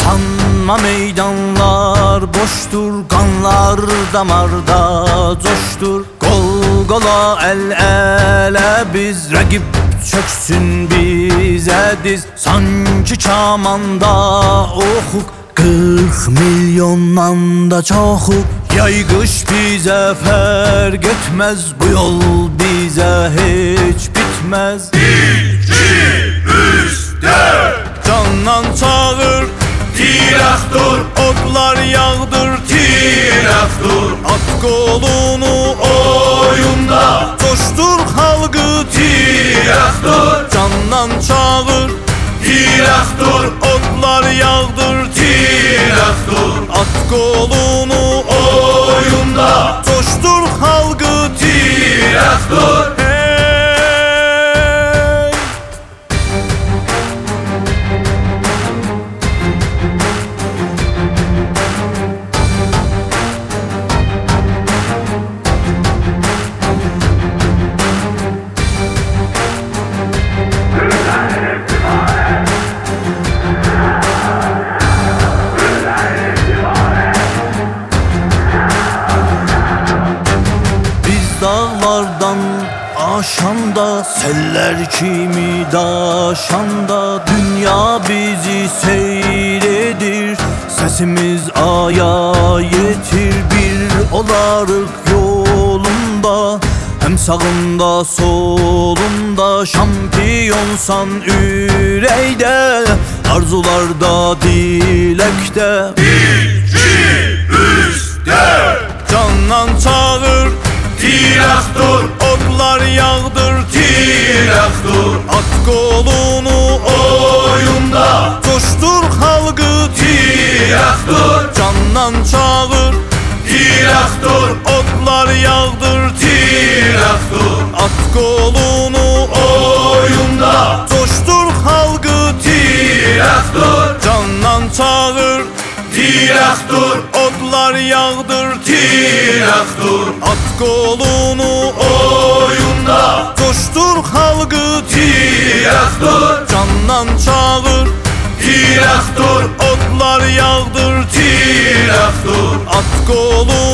Sanma meydanlar boştur, kanlar damarda coştur. Kol kola el ele biz, rakip çöksün bize diz. Sanki çamanda okuk, 40 milyondan da çokuk. Yay kış bize fark etmez, bu yol bize hiç bitmez. 2, 3, 4 Candan çağır, Tiraktur, oklar yağdır, tiraktur at kolunu oyunda, coştur halkı. tiraktur, Candan çağır, tiraktur, oklar yağdır, tiraktur at kolunu oyunda, coştur halkı. tiraktur. Hey! Biz dağlardan aşanda, seller kimi daşanda, dünya bizi seyredir, sesimiz aya yetir. Bir olarık yolunda, hem sağında solunda, şampiyonsan üreyde, arzularda dilekte. 2, 3, 4 Candan çağır, Tiraktur, oklar yağdır, tiraktur at kolunu oyunda, coştur halkı. tiraktur, Candan çağır, tiraktur, oklar yağdır, tiraktur at kolunu oyunda, coştur halkı. tiraktur, Candan çağır, tiraktur, oklar yağdır, tiraktur at kolunu oyunda, coştur halkı. tiraktur, Candan çağır, tiraktur, oklar yağdır, tiraktur at kolunu